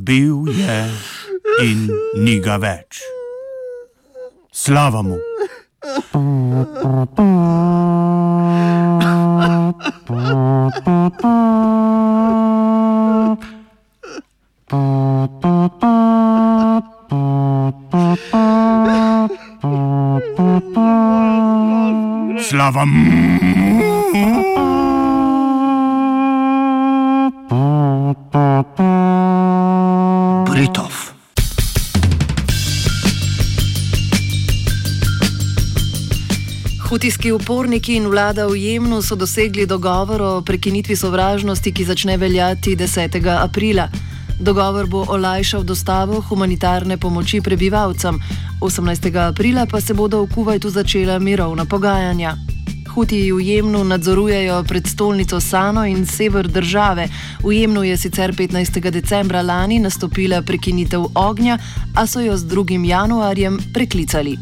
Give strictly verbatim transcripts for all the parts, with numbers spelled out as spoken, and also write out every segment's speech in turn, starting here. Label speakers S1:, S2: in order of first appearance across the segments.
S1: bil je in ni ga več. Slava mu! Slava mu! Britov.
S2: Hutijski uporniki in vlada v Jemnu so dosegli dogovor o prekinitvi sovražnosti, ki začne veljati desetega aprila. Dogovor bo olajšal dostavo humanitarne pomoči prebivalcem. osemnajstega aprila pa se bodo v Kuvajtu začela mirovna pogajanja. Hutiji v Jemnu nadzorujejo predstolnico Sano in sever države. V Jemnu je sicer petnajstega decembra lani nastopila prekinitev ognja, a so jo z drugim januarjem preklicali.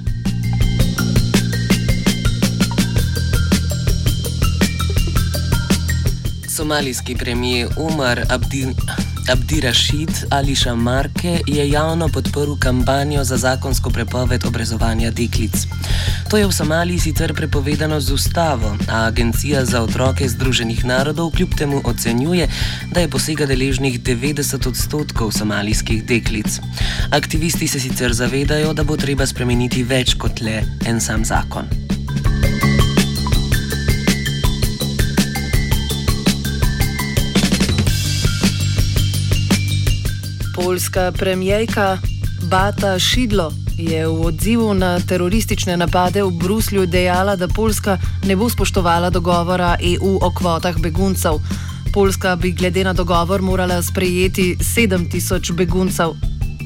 S3: Somalijski premijer Umar Abdi, Abdirashid Ali Shamarke je javno podprl kampanjo za zakonsko prepoved obrezovanja deklic. To je v Somaliji sicer prepovedano z ustavo, a Agencija za otroke Združenih narodov kljub temu ocenjuje, da je posega deležnih devetdeset odstotkov somalijskih deklic. Aktivisti se sicer zavedajo, da bo treba spremeniti več kot le en sam zakon.
S2: Poljska premijerka Beata Szydło je v odzivu na teroristične napade v Bruslju dejala, da Poljska ne bo spoštovala dogovora E U o kvotah beguncev. Poljska bi glede na dogovor morala sprejeti sedem tisoč beguncev.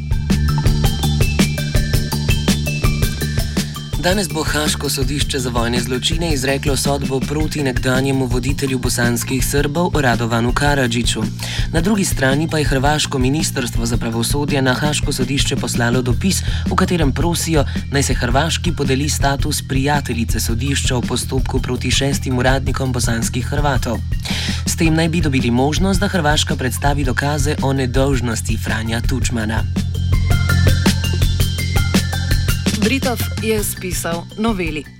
S3: Danes bo Haaško sodišče za vojne zločine izreklo sodbo proti nekdanjemu voditelju bosanskih Srbov Radovanu Karadžiću. Na drugi strani pa je hrvaško ministrstvo za pravosodje na Haaško sodišče poslalo dopis, v katerem prosijo, naj se Hrvaški podeli status prijateljice sodišča v postopku proti šestim uradnikom bosanskih Hrvatov. S tem naj bi dobili možnost, da Hrvaška predstavi dokaze o nedolžnosti Franja Tuđmana.
S2: Britov je spisal noveli.